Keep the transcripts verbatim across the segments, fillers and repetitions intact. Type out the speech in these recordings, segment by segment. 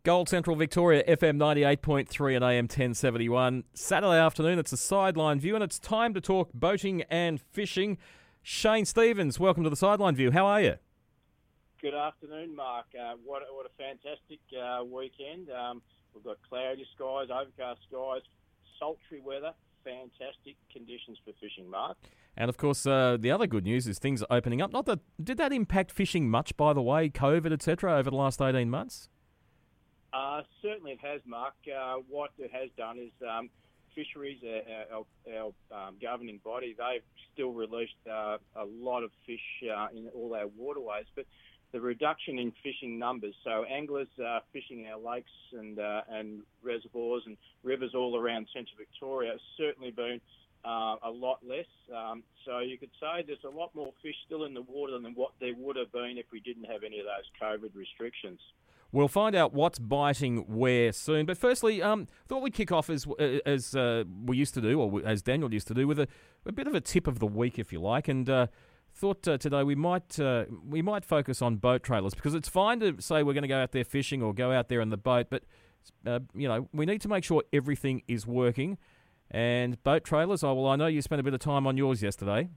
Gold Central Victoria, F M ninety-eight point three and A M ten seventy-one. Saturday afternoon, it's a Sideline View, and it's time to talk boating and fishing. Shane Stevens, welcome to the Sideline View. How are you? Good afternoon, Mark. Uh, what, what a fantastic uh, weekend. Um, we've got cloudy skies, overcast skies, sultry weather, fantastic conditions for fishing, Mark. And, of course, uh, the other good news is things are opening up. Not that Did that impact fishing much, by the way, COVID, et cetera, over the last eighteen months? Uh, certainly it has, Mark. Uh, what it has done is um, fisheries, uh, our, our um, governing body, they've still released uh, a lot of fish uh, in all our waterways, but the reduction in fishing numbers, so anglers uh, fishing our lakes and uh, and reservoirs and rivers all around Central Victoria has certainly been uh, a lot less. Um, so you could say there's a lot more fish still in the water than what there would have been if we didn't have any of those COVID restrictions. We'll find out what's biting where soon. But firstly, um, thought we'd kick off as as uh, we used to do, or as Daniel used to do, with a, a bit of a tip of the week, if you like. And uh, thought uh, today we might uh, we might focus on boat trailers, because it's fine to say we're going to go out there fishing or go out there in the boat, but uh, you know, we need to make sure everything is working. And boat trailers, oh well, I know you spent a bit of time on yours yesterday.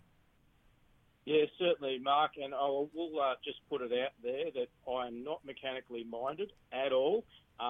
Yeah, certainly, Mark, and I will uh, just put it out there that I am not mechanically minded at all,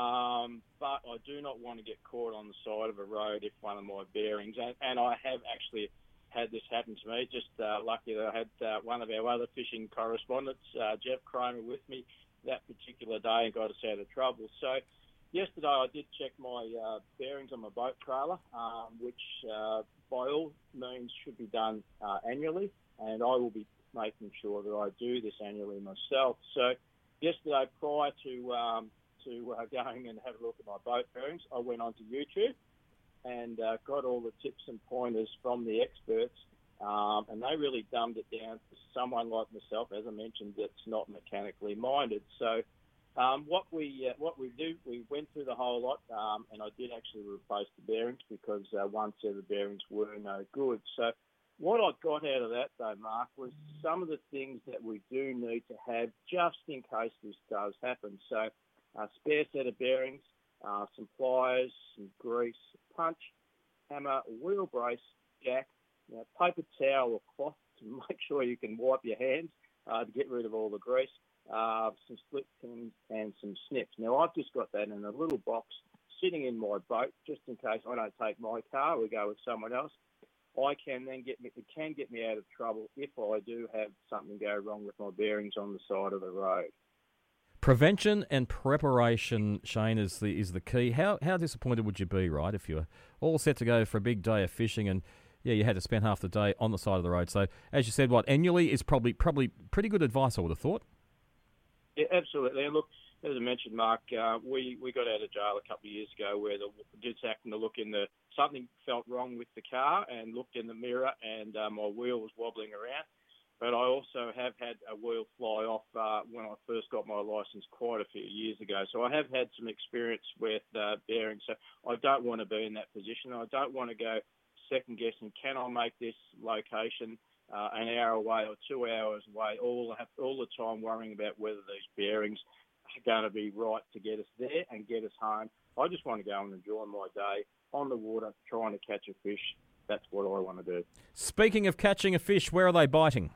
um, but I do not want to get caught on the side of a road if one of my bearings, and, and I have actually had this happen to me. Just uh, lucky that I had uh, one of our other fishing correspondents, uh, Jeff Kramer, with me that particular day and got us out of trouble. So yesterday I did check my uh, bearings on my boat trailer, um, which uh, by all means should be done uh, annually. And I will be making sure that I do this annually myself. So yesterday, prior to um, to uh, going and have a look at my boat bearings, I went onto YouTube and uh, got all the tips and pointers from the experts, um, and they really dumbed it down for someone like myself, as I mentioned, that's not mechanically minded. So um, what we uh, what we do, we went through the whole lot, um, and I did actually replace the bearings because uh, one set of bearings were no good. So what I got out of that, though, Mark, was some of the things that we do need to have just in case this does happen. So a spare set of bearings, uh, some pliers, some grease, punch, hammer, wheel brace, jack, you know, paper towel or cloth to make sure you can wipe your hands uh, to get rid of all the grease, uh, some split pins and some snips. Now, I've just got that in a little box sitting in my boat just in case I don't take my car, we go with someone else. I can then get me, it can get me out of trouble if I do have something go wrong with my bearings on the side of the road. Prevention and preparation, Shane, is the is the key. How how disappointed would you be, right, if you were all set to go for a big day of fishing and yeah, you had to spend half the day on the side of the road? So, as you said, what annually is probably probably pretty good advice, I would have thought. Yeah, absolutely. And look, as I mentioned, Mark, uh, we, we got out of jail a couple of years ago where the did happened to look in the something felt wrong with the car and looked in the mirror and uh, my wheel was wobbling around. But I also have had a wheel fly off uh, when I first got my licence quite a few years ago. So I have had some experience with uh, bearings. So I don't want to be in that position. I don't want to go second guessing, can I make this location uh, an hour away or two hours away, all, have, all the time worrying about whether these bearings are going to be right to get us there and get us home. I just want to go and enjoy my day on the water trying to catch a fish. That's what I want to do. Speaking of catching a fish, where are they biting?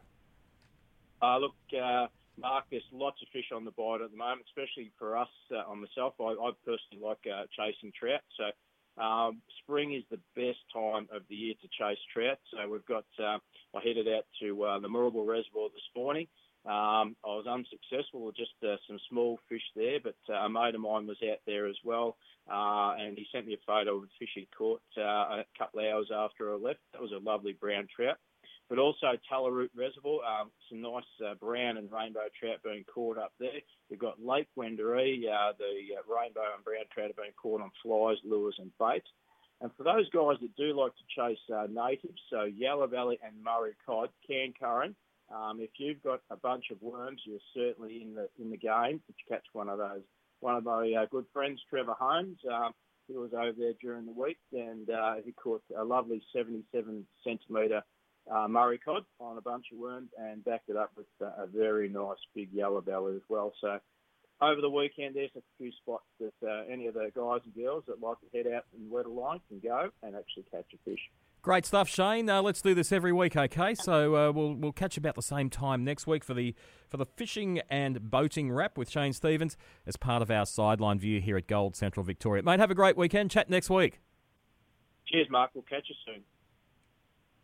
Uh, look, uh, Mark, there's lots of fish on the bite at the moment, especially for us, uh, on myself. I, I personally like uh, chasing trout. So um, spring is the best time of the year to chase trout. So we've got, uh, I headed out to uh, the Moorabool Reservoir this morning. Um, I was unsuccessful with just uh, some small fish there, but uh, a mate of mine was out there as well, uh, and he sent me a photo of a fish he caught uh, a couple of hours after I left. That was a lovely brown trout. But also Tullaroot Reservoir, um, some nice uh, brown and rainbow trout being caught up there. We've got Lake Wendouree, uh, the uh, rainbow and brown trout are being caught on flies, lures and baits. And for those guys that do like to chase uh, natives, so Yellow Belly and Murray cod, can current, Um, if you've got a bunch of worms, you're certainly in the in the game to catch one of those. One of my uh, good friends, Trevor Holmes, um, he was over there during the week and uh, he caught a lovely seventy-seven centimetre uh, Murray cod on a bunch of worms and backed it up with uh, a very nice big yellow belly as well. So over the weekend, there's a few spots that uh, any of the guys and girls that like to head out and wet a line can go and actually catch a fish. Great stuff, Shane. Uh, let's do this every week, okay? So uh, we'll we'll catch about the same time next week for the for the fishing and boating wrap with Shane Stevens as part of our sideline view here at Gold Central Victoria. Mate, have a great weekend. Chat next week. Cheers, Mark. We'll catch you soon.